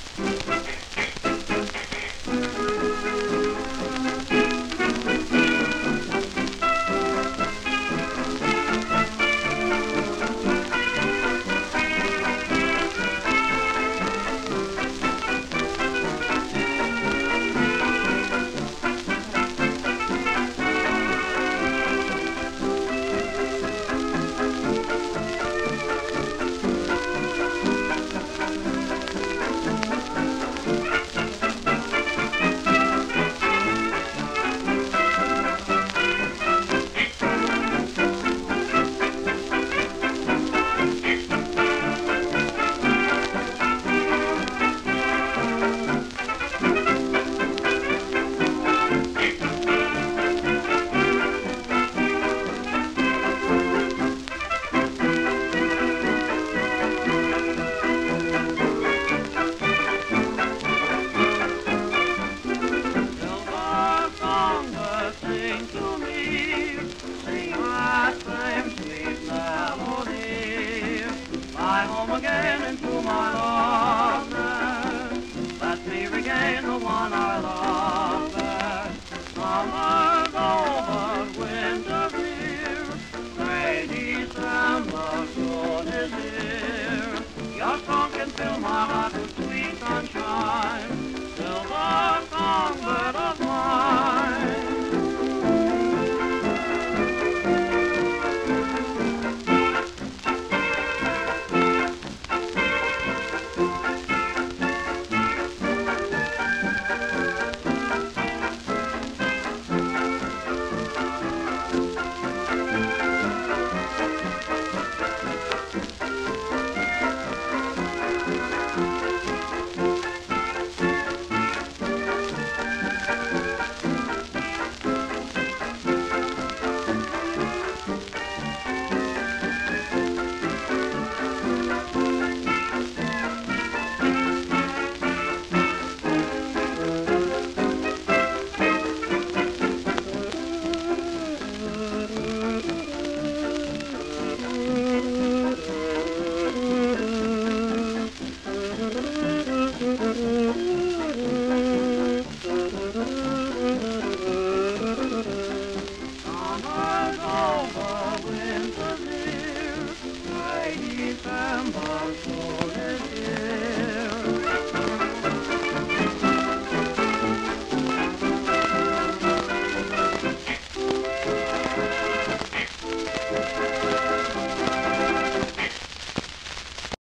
Home again into my loveland. Let me regain the one I love there. Summer's over, winter's near. Gray December soon is here. Your song can fill my heart with sweet sunshine.